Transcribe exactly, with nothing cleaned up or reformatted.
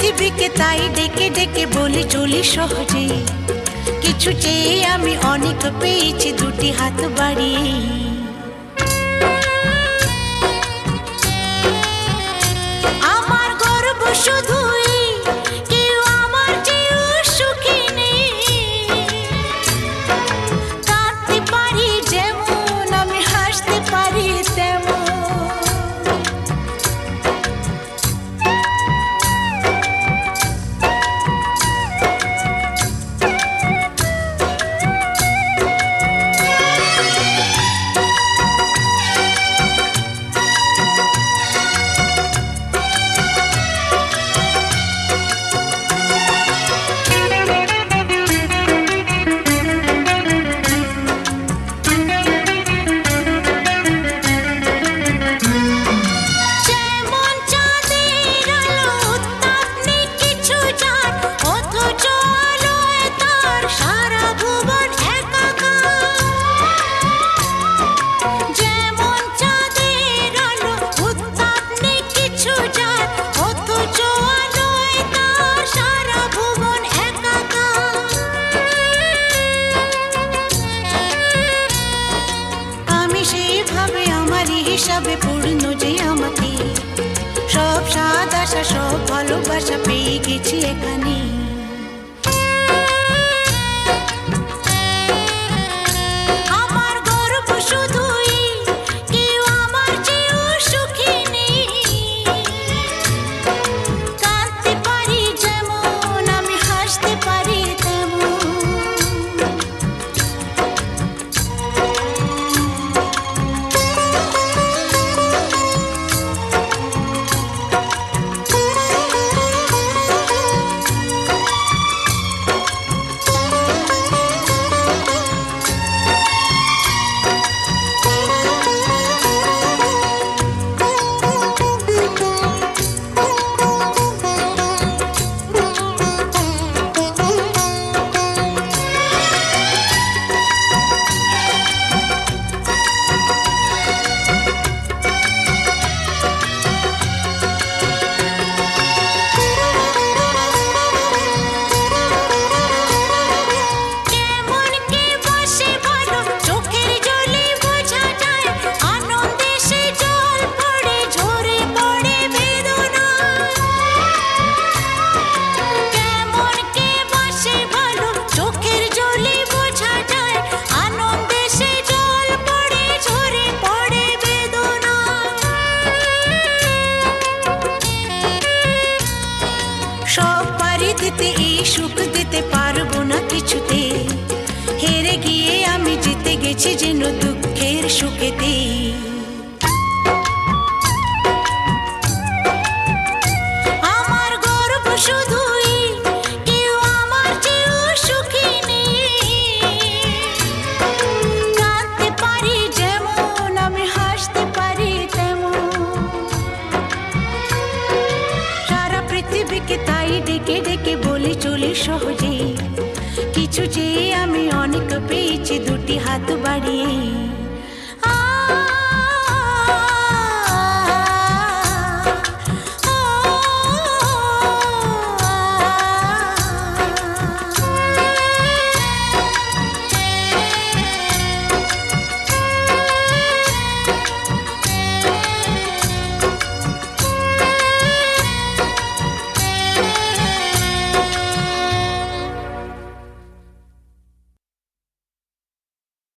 পৃথিবীকে তাই ডেকে ডেকে বলি চলি সহজে, কিছু চেয়ে আমি অনেক পেয়েছি দুটি হাত বাড়িয়ে। আমার গর্ব শুধুই কেউ আমার চেয়েও সুখী নেই, কাঁদতে পারি যেমন আমি হাসতে পারি তেমন। হিসাবে পূর্ণ যে আমাকে, সব স্বাদ আশা সব ভালোবাসা পেয়ে গেছি এখানে। আমার গর্ব শুধুই কেউ আমার চেয়েও সুখী নেই, কাঁদতে পারি যেমন আমি হাসতে পারি তেমন। সব পারি দিতে এই সুখ দিতে পারবো না কিছুতে, হেরে গিয়ে আমি জিতে গেছি যেন দুঃখের সুখেতে। আমার গর্ব শুধুই কেউ আমার চেয়েও সুখী নেই, কাঁদতে পারি যেমন আমি হাসতে পারি তেমন। সারা পৃথিবীকে তাই ডেকে ডেকে বলি চলি সহজে, কিছু চেয়ে আমি অনেক পেয়েছি দুটি হাত বাড়িয়ে।